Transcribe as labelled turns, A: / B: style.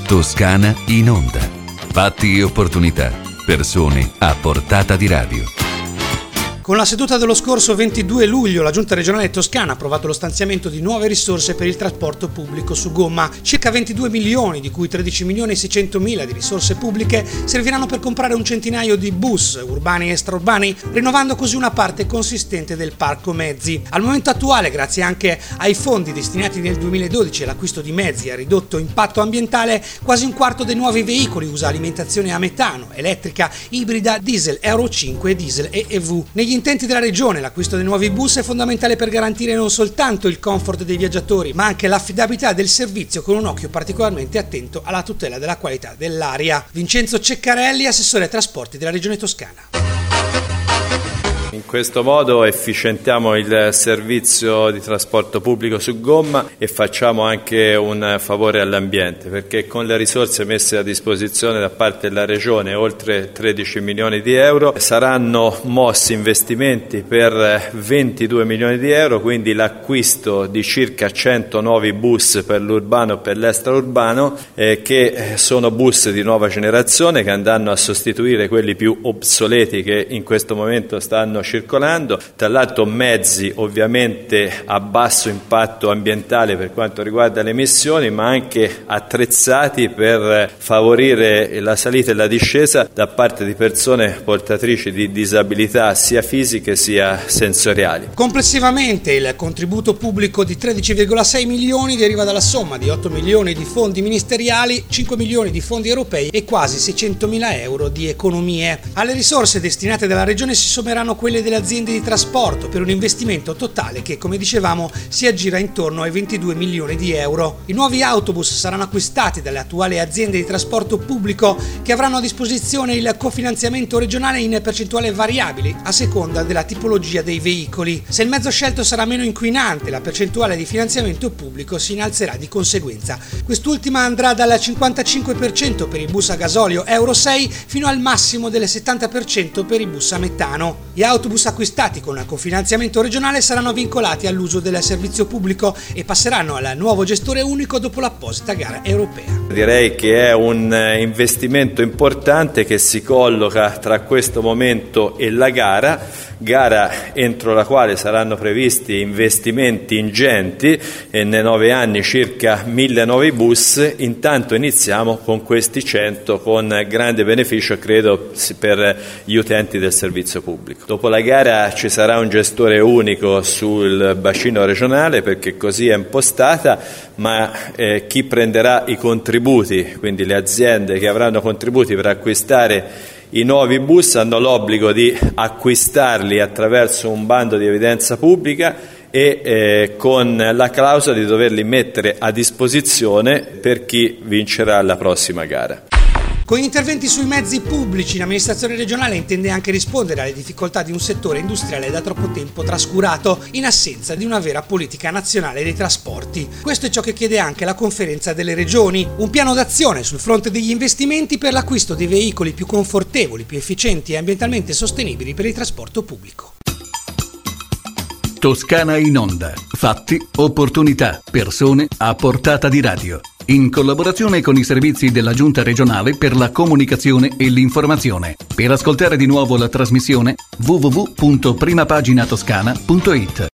A: Toscana in onda. Fatti e opportunità. Persone a portata di radio.
B: Con la seduta dello scorso 22 luglio la Giunta regionale toscana ha approvato lo stanziamento di nuove risorse per il trasporto pubblico su gomma. Circa 22 milioni, di cui 13 milioni e 600 mila di risorse pubbliche, serviranno per comprare un centinaio di bus urbani e extraurbani, rinnovando così una parte consistente del parco mezzi. Al momento attuale, grazie anche ai fondi destinati nel 2012 all'acquisto di mezzi a ridotto impatto ambientale, quasi un quarto dei nuovi veicoli usa alimentazione a metano, elettrica, ibrida, diesel, Euro 5 e diesel e EV. Negli intenti della regione, l'acquisto dei nuovi bus è fondamentale per garantire non soltanto il comfort dei viaggiatori, ma anche l'affidabilità del servizio, con un occhio particolarmente attento alla tutela della qualità dell'aria. Vincenzo Ceccarelli, assessore ai trasporti della regione toscana.
C: In questo modo efficientiamo il servizio di trasporto pubblico su gomma e facciamo anche un favore all'ambiente, perché con le risorse messe a disposizione da parte della Regione, oltre 13 milioni di euro, saranno mossi investimenti per 22 milioni di euro, quindi l'acquisto di circa 100 nuovi bus per l'urbano e per l'extraurbano, che sono bus di nuova generazione che andranno a sostituire quelli più obsoleti che in questo momento stanno circolando, tra l'altro mezzi ovviamente a basso impatto ambientale per quanto riguarda le emissioni, ma anche attrezzati per favorire la salita e la discesa da parte di persone portatrici di disabilità sia fisiche sia sensoriali.
B: Complessivamente il contributo pubblico di 13,6 milioni deriva dalla somma di 8 milioni di fondi ministeriali, 5 milioni di fondi europei e quasi 600 mila euro di economie. Alle risorse destinate dalla regione si sommeranno quelle delle aziende di trasporto per un investimento totale che, come dicevamo, si aggira intorno ai 22 milioni di euro. I nuovi autobus saranno acquistati dalle attuali aziende di trasporto pubblico che avranno a disposizione il cofinanziamento regionale in percentuale variabili a seconda della tipologia dei veicoli. Se il mezzo scelto sarà meno inquinante, la percentuale di finanziamento pubblico si innalzerà di conseguenza. Quest'ultima andrà dal 55% per i bus a gasolio Euro 6 fino al massimo del 70% per i bus a metano. Gli autobus acquistati con cofinanziamento regionale saranno vincolati all'uso del servizio pubblico e passeranno al nuovo gestore unico dopo l'apposita gara europea.
C: Direi che è un investimento importante che si colloca tra questo momento e la gara entro la quale saranno previsti investimenti ingenti e nei 9 anni circa 1000 nuovi bus. Intanto iniziamo con questi 100 con grande beneficio, credo, per gli utenti del servizio pubblico. Dopo la gara ci sarà un gestore unico sul bacino regionale, perché così è impostata, ma chi prenderà i contributi, quindi le aziende che avranno contributi per acquistare i nuovi bus, hanno l'obbligo di acquistarli attraverso un bando di evidenza pubblica e con la clausola di doverli mettere a disposizione per chi vincerà la prossima gara.
B: Con gli interventi sui mezzi pubblici, l'amministrazione regionale intende anche rispondere alle difficoltà di un settore industriale da troppo tempo trascurato, in assenza di una vera politica nazionale dei trasporti. Questo è ciò che chiede anche la Conferenza delle Regioni, un piano d'azione sul fronte degli investimenti per l'acquisto di veicoli più confortevoli, più efficienti e ambientalmente sostenibili per il trasporto pubblico.
A: Toscana in onda. Fatti, opportunità, persone a portata di radio. In collaborazione con i servizi della Giunta regionale per la comunicazione e l'informazione. Per ascoltare di nuovo la trasmissione www.primapaginatoscana.it.